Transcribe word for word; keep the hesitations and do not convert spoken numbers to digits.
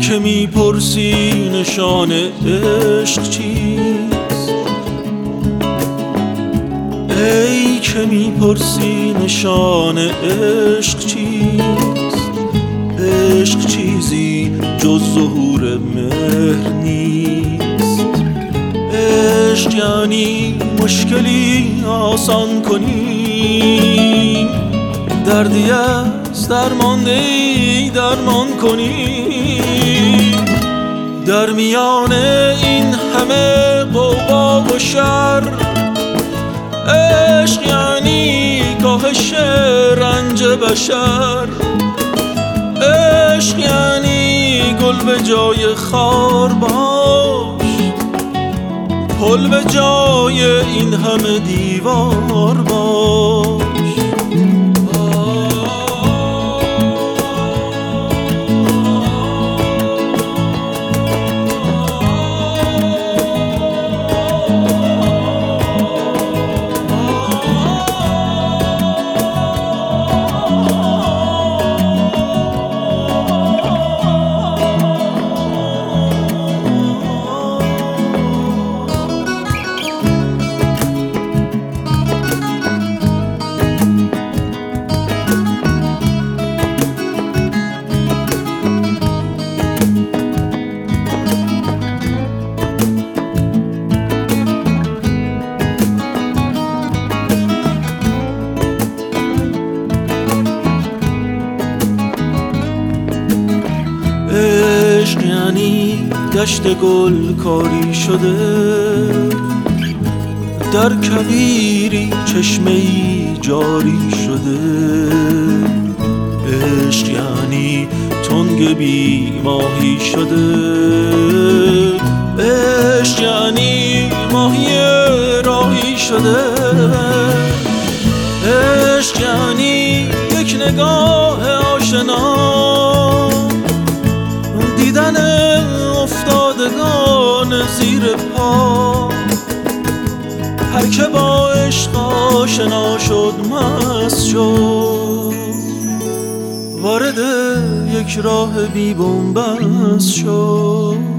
که میپرسی نشان عشق چیست؟ ای که میپرسی نشان عشق چیست؟ عشق چیزی جز ظهور مهر نیست. عشق یعنی مشکلی آسان کنی، دردی از درمانده ای درمان کنی. در میان این همه غوغا و شر، عشق یعنی کاهش رنج بشر. عشق یعنی گل به جای خار باش، پل به جای این همه دیوار باش. عشق یعنی دشت گل کاری شده، در کویری چشمه‌ای جاری شده. عشق یعنی تنگ بی ماهی شده. عشق یعنی ماهی راهی شده. عشق یعنی یک نگاه آشنا، دیدن افتادگان زیر پا. هر که با عشق آشنا شد مست شد، وارد یک راه بی بنبست شد.